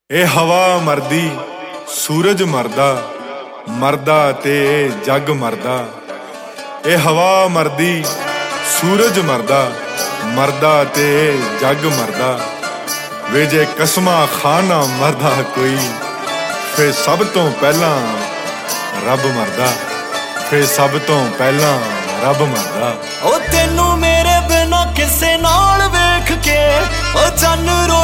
ਇਹ ਹਵਾ ਮਰਦੀ ਸੂਰਜ ਮਰਦਾ, ਮਰਦਾ ਤੇ ਜੱਗ ਮਰਦਾ। ਇਹ ਹਵਾ ਮਰਦੀ ਸੂਰਜ ਮਰਦਾ, ਮਰਦਾ ਤੇ ਜੱਗ ਮਰਦਾ। ਵੇ ਜੇ ਕਸਮਾਂ ਖਾਨਾ ਮਰਦਾ ਕੋਈ, ਫੇ ਸਭ ਤੋਂ ਪਹਿਲਾਂ ਰੱਬ ਮਰਦਾ। ਫੇ ਸਭ ਤੋਂ ਪਹਿਲਾਂ ਰੱਬ ਮਰਦਾ। ਉਹ ਤੈਨੂੰ ਮੇਰੇ ਬਿਨਾ ਕਿਸੇ ਨਾਲ ਵੇਖ ਕੇ ਉਹ ਚੰਨ